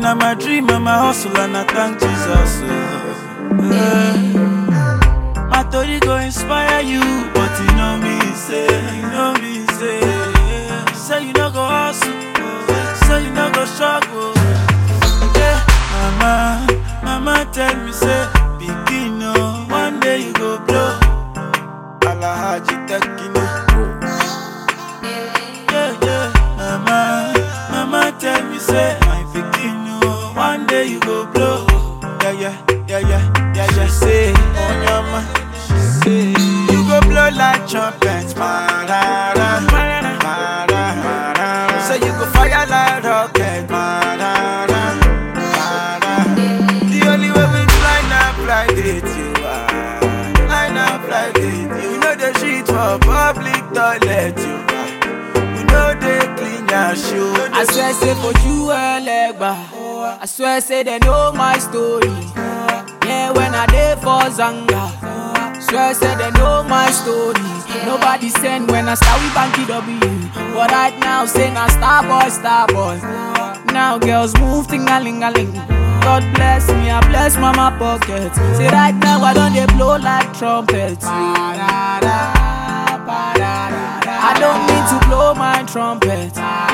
Now my dream and my hustle and I thank Jesus. My story go inspire you, but you know me say, say you no go hustle, say you no go struggle. Yeah, mama tell me say, begin oh, one day you go blow. Alahaji Tekino. Yeah, mama tell me say, my begin oh, one day you go blow. Yeah. She say, on your man, she say, you go blow like trumpets, marara. So you go fire like rocket, marara. The only way we line up like it, you are. Line up like it, you know the shit for public toilet, you are. We know they clean your shoe. I swear say for you a legba. I swear say they know my story. Yeah, when I dey for Zanga. Swear say they know my story. Nobody send when I start with Banky W. But right now say na star boy. Now girls move ting-a-ling-a-ling. God bless me, I bless mama pocket. Say right now I don't dey blow like trumpets. I don't need to blow my trumpet.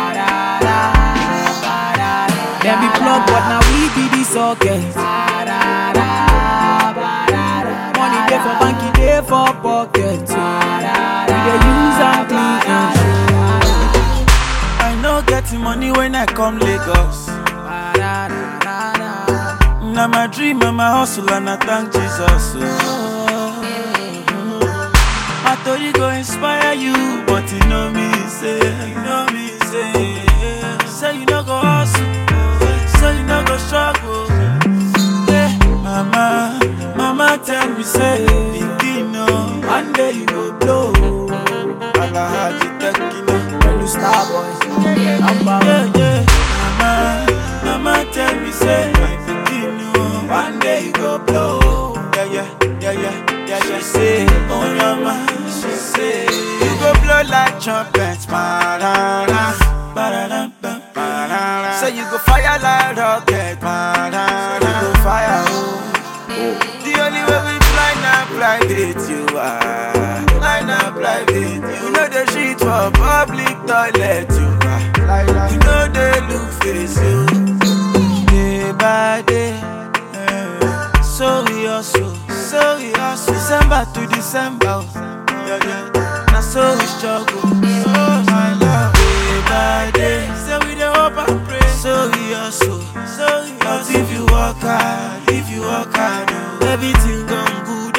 Them be plug, but now we be the socket. Money day for banky, day for pocket. We dey use and clean and I know getting money when I come Lagos. Now my dream and my hustle and I thank Jesus. My story go inspire you, but you know me say, say you no go hustle, say you no go struggle. Yeah, mama tell me say, begin oh, one day you go blow. Alahaji Tekino, you star boy. Yeah, mama tell me say, my begin oh, one day you go blow. Yeah. She say, oh your man, she say, you go blow like trumpets, marara. So you go fire like rocket, marara. You go fire, oh. The only way we line up like it, you are. Line up like it, you know the shit for public toilet, you are. You know they look face you. Day by day, so we hustle. December to December, now so we struggle. So my love, day by day, so we dey hope and pray. So we hustle, but if you work hard, oh, everything gone good.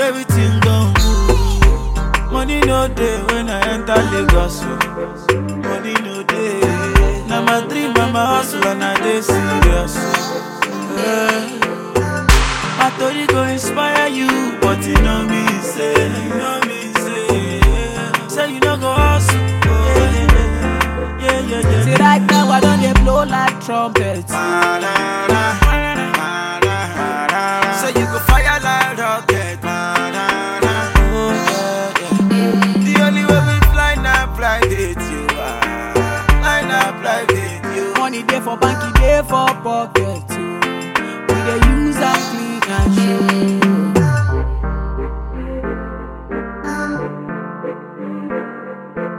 Money no day when I enter Lagos, oh. Money no day. Now my dream and my hustle and I dey serious. My story go inspire you, but you know me say, say you no go hustle. Yeah. See right now I don't dey blow like trumpets. So you go fire like rocket. The only way we line up like it, you are. Line up like it, you. Money day for banky, day for pocket. We dey use and clean and show.